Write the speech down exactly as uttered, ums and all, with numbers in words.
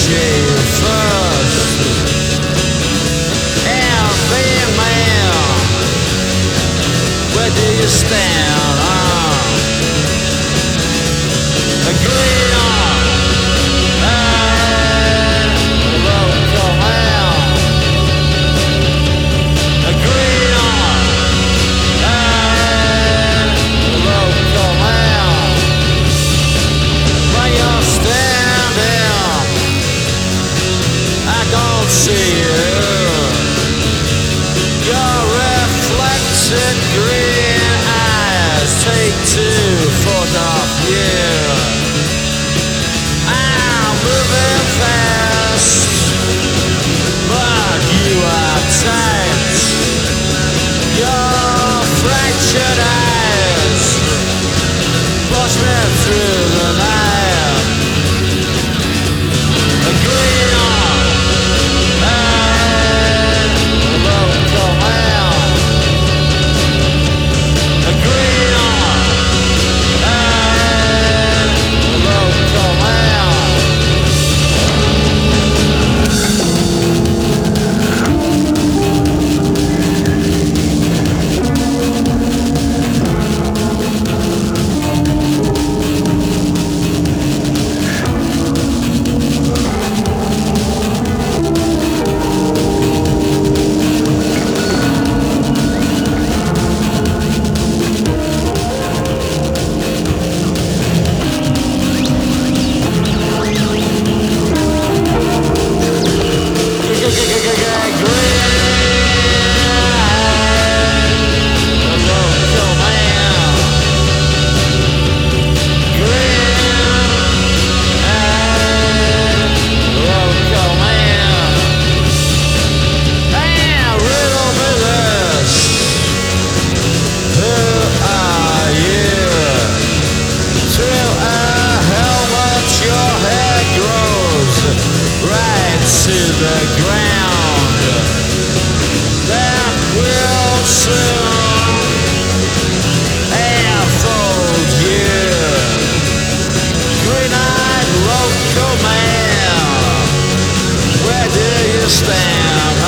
you first. Every man, where do you stand? Uh, agree on and local man. Agree on and local man. When you're standing, I don't see you. Your reflected green eyes take two photograph you. I'm moving fast, but you are tight. Your fractured eyes push me through the night. Agree on and local man. Agree on and local man. To the ground that will soon unfold you. Green-eyed local man, where do you stand?